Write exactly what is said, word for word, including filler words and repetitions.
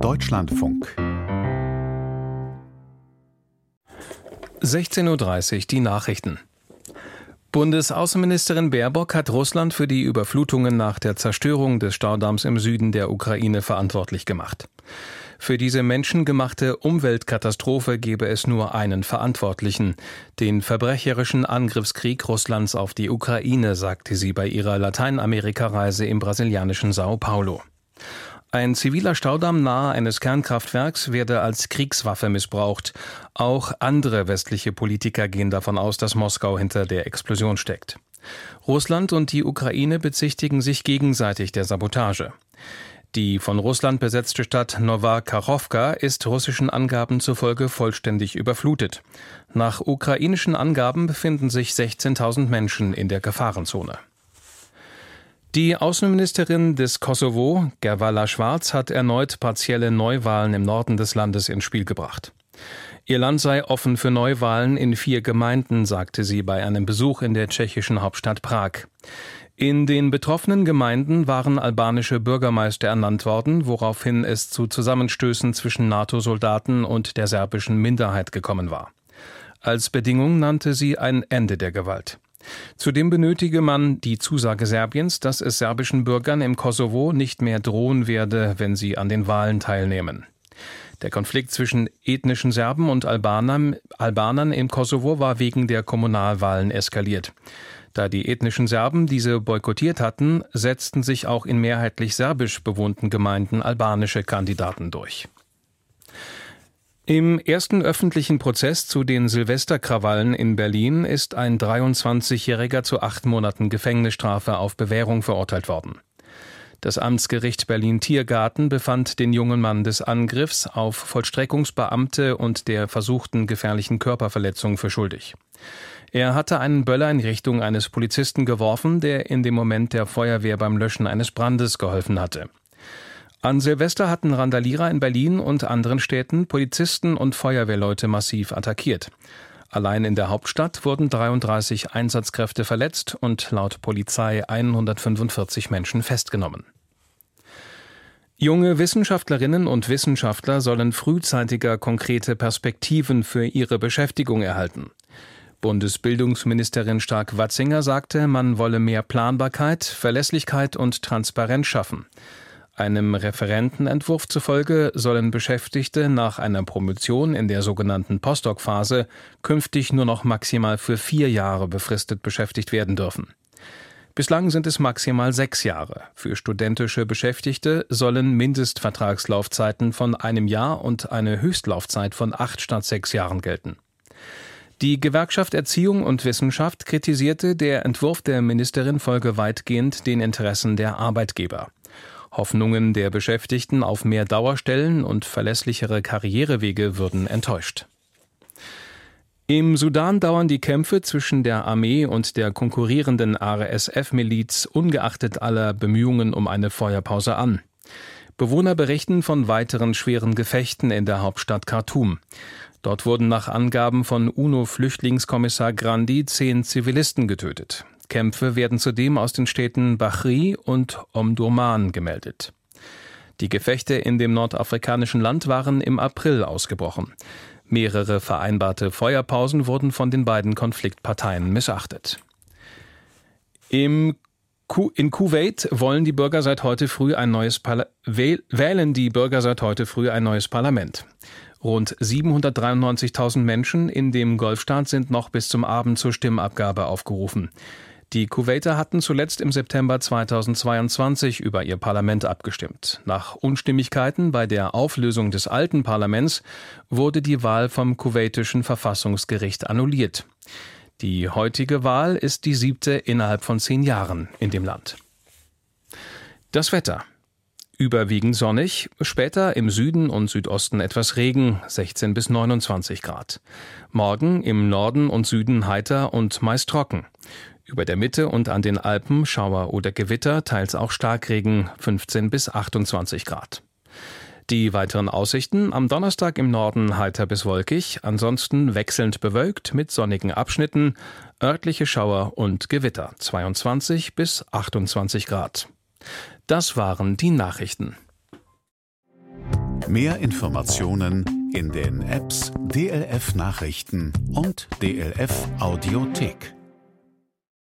Deutschlandfunk. sechzehn Uhr dreißig, die Nachrichten. Bundesaußenministerin Baerbock hat Russland für die Überflutungen nach der Zerstörung des Staudamms im Süden der Ukraine verantwortlich gemacht. Für diese menschengemachte Umweltkatastrophe gebe es nur einen Verantwortlichen, den verbrecherischen Angriffskrieg Russlands auf die Ukraine, sagte sie bei ihrer Lateinamerika-Reise im brasilianischen Sao Paulo. Ein ziviler Staudamm nahe eines Kernkraftwerks werde als Kriegswaffe missbraucht. Auch andere westliche Politiker gehen davon aus, dass Moskau hinter der Explosion steckt. Russland und die Ukraine bezichtigen sich gegenseitig der Sabotage. Die von Russland besetzte Stadt Nowa Kachowka ist russischen Angaben zufolge vollständig überflutet. Nach ukrainischen Angaben befinden sich sechzehntausend Menschen in der Gefahrenzone. Die Außenministerin des Kosovo, Gervalla Schwarz, hat erneut partielle Neuwahlen im Norden des Landes ins Spiel gebracht. Ihr Land sei offen für Neuwahlen in vier Gemeinden, sagte sie bei einem Besuch in der tschechischen Hauptstadt Prag. In den betroffenen Gemeinden waren albanische Bürgermeister ernannt worden, woraufhin es zu Zusammenstößen zwischen NATO-Soldaten und der serbischen Minderheit gekommen war. Als Bedingung nannte sie ein Ende der Gewalt. Zudem benötige man die Zusage Serbiens, dass es serbischen Bürgern im Kosovo nicht mehr drohen werde, wenn sie an den Wahlen teilnehmen. Der Konflikt zwischen ethnischen Serben und Albanern, Albanern im Kosovo war wegen der Kommunalwahlen eskaliert. Da die ethnischen Serben diese boykottiert hatten, setzten sich auch in mehrheitlich serbisch bewohnten Gemeinden albanische Kandidaten durch. Im ersten öffentlichen Prozess zu den Silvesterkrawallen in Berlin ist ein dreiundzwanzigjähriger zu acht Monaten Gefängnisstrafe auf Bewährung verurteilt worden. Das Amtsgericht Berlin-Tiergarten befand den jungen Mann des Angriffs auf Vollstreckungsbeamte und der versuchten gefährlichen Körperverletzung für schuldig. Er hatte einen Böller in Richtung eines Polizisten geworfen, der in dem Moment der Feuerwehr beim Löschen eines Brandes geholfen hatte. An Silvester hatten Randalierer in Berlin und anderen Städten Polizisten und Feuerwehrleute massiv attackiert. Allein in der Hauptstadt wurden dreiunddreißig Einsatzkräfte verletzt und laut Polizei hundertfünfundvierzig Menschen festgenommen. Junge Wissenschaftlerinnen und Wissenschaftler sollen frühzeitiger konkrete Perspektiven für ihre Beschäftigung erhalten. Bundesbildungsministerin Stark-Watzinger sagte, man wolle mehr Planbarkeit, Verlässlichkeit und Transparenz schaffen. Einem Referentenentwurf zufolge sollen Beschäftigte nach einer Promotion in der sogenannten Postdoc-Phase künftig nur noch maximal für vier Jahre befristet beschäftigt werden dürfen. Bislang sind es maximal sechs Jahre. Für studentische Beschäftigte sollen Mindestvertragslaufzeiten von einem Jahr und eine Höchstlaufzeit von acht statt sechs Jahren gelten. Die Gewerkschaft Erziehung und Wissenschaft kritisierte, der Entwurf der Ministerin folge weitgehend den Interessen der Arbeitgeber. Hoffnungen der Beschäftigten auf mehr Dauerstellen und verlässlichere Karrierewege würden enttäuscht. Im Sudan dauern die Kämpfe zwischen der Armee und der konkurrierenden R S F-Miliz ungeachtet aller Bemühungen um eine Feuerpause an. Bewohner berichten von weiteren schweren Gefechten in der Hauptstadt Khartoum. Dort wurden nach Angaben von UNO-Flüchtlingskommissar Grandi zehn Zivilisten getötet. Kämpfe werden zudem aus den Städten Bahri und Omdurman gemeldet. Die Gefechte in dem nordafrikanischen Land waren im April ausgebrochen. Mehrere vereinbarte Feuerpausen wurden von den beiden Konfliktparteien missachtet. Im Ku- in Kuwait wollen die Bürger seit heute früh ein neues Parla- wähl- wählen die Bürger seit heute früh ein neues Parlament. Rund siebenhundertdreiundneunzigtausend Menschen in dem Golfstaat sind noch bis zum Abend zur Stimmabgabe aufgerufen. Die Kuwaiter hatten zuletzt im September zweitausendzweiundzwanzig über ihr Parlament abgestimmt. Nach Unstimmigkeiten bei der Auflösung des alten Parlaments wurde die Wahl vom kuwaitischen Verfassungsgericht annulliert. Die heutige Wahl ist die siebte innerhalb von zehn Jahren in dem Land. Das Wetter. Überwiegend sonnig, später im Süden und Südosten etwas Regen, sechzehn bis neunundzwanzig Grad. Morgen im Norden und Süden heiter und meist trocken. Über der Mitte und an den Alpen Schauer oder Gewitter, teils auch Starkregen, fünfzehn bis achtundzwanzig Grad. Die weiteren Aussichten: am Donnerstag im Norden heiter bis wolkig, ansonsten wechselnd bewölkt mit sonnigen Abschnitten, örtliche Schauer und Gewitter, zweiundzwanzig bis achtundzwanzig Grad. Das waren die Nachrichten. Mehr Informationen in den Apps D L F Nachrichten und D L F Audiothek.